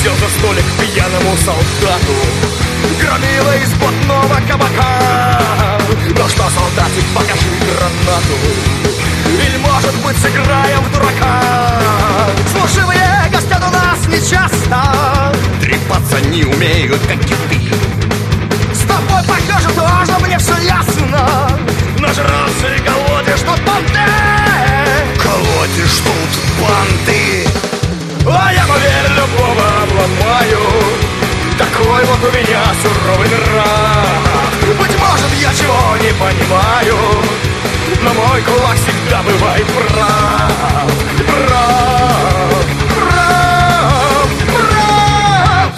сел за столик к пьяному солдату, громила из блатного кабака. Ну что, солдатик, покажи гранату, или, может быть, сыграем в дурака? Служивые гостят у нас нечасто, трепаться не умеют, как киты. С тобой, похоже, тоже мне все ясно. Нажрался и колотишь тут понты. Колотишь тут понты. А я, поверь, любого обломаю. Такой вот у меня суровый нрав. Быть может, я чего не понимаю, но мой кулак всегда бывает прав. Прав, прав, прав.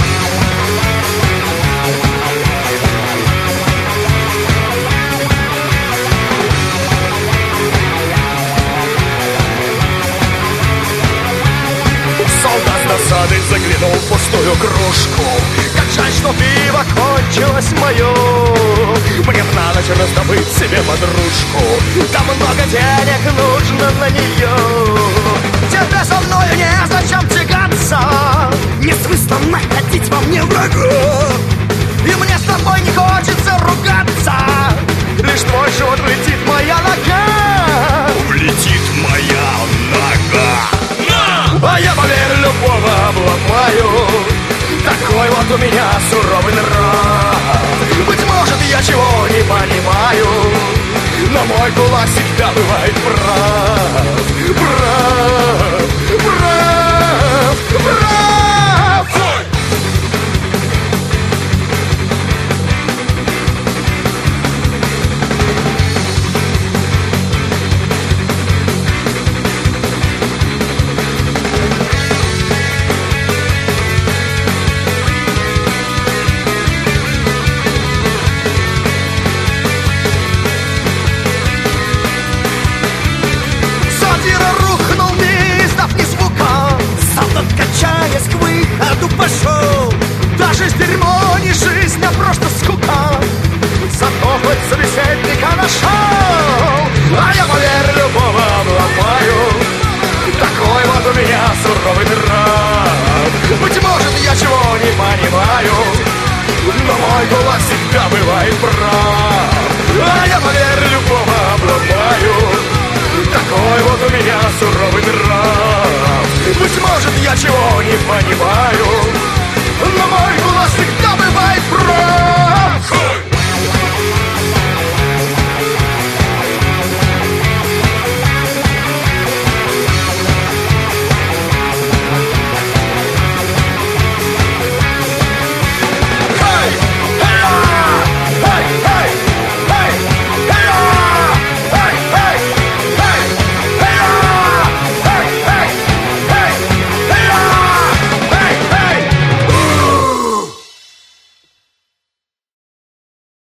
Солдат с досадой заглянул в пустую кружку. Как жаль, что пиво кончилось мое. Мне б на ночь раздобыть себе подружку. Там много денег нужно на нее. Тебе со мною незачем тягаться. Нет смысла находить во мне врага. И мне с тобой не хочется ругаться. Лишь твой живот влетит моя нога. Влетит моя нога. А я, поверь, любого обломаю. Такой вот у меня суровый нрав. Быть может, я чего не понимаю, но мой кулак всегда бывает прав. Прав, прав, прав. Качаясь к выходу пошел. Даже с дерьмо не жизнь, а просто скука. Зато хоть собеседника нашел. А я, поверь, любого обломаю. Такой вот у меня суровый нрав. Быть может, я чего не понимаю, но мой кулак всегда бывает прав. А я, поверь, любого обломаю. Такой вот у меня суровый нрав. Быть может, я чего не понимаю,